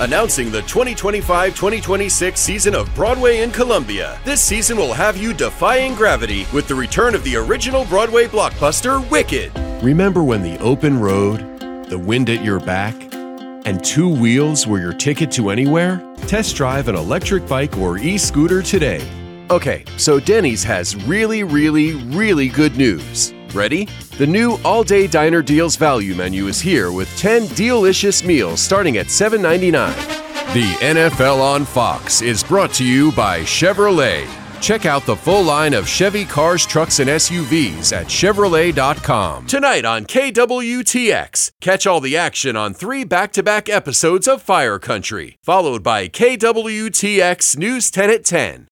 Announcing the 2025-2026 season of Broadway in Columbia. This season will have you defying gravity with the return of the original Broadway blockbuster, Wicked. Remember when the open road, the wind at your back, and two wheels were your ticket to anywhere? Test drive an electric bike or e-scooter today. Okay, so Denny's has really good news. Ready? The new All-Day Diner Deals Value Menu is here with 10 delicious meals starting at $7.99. The NFL on Fox is brought to you by Chevrolet. Check out the full line of Chevy cars, trucks, and SUVs at Chevrolet.com. Tonight on KWTX, catch all the action on 3 back-to-back episodes of Fire Country, followed by KWTX News 10 at 10.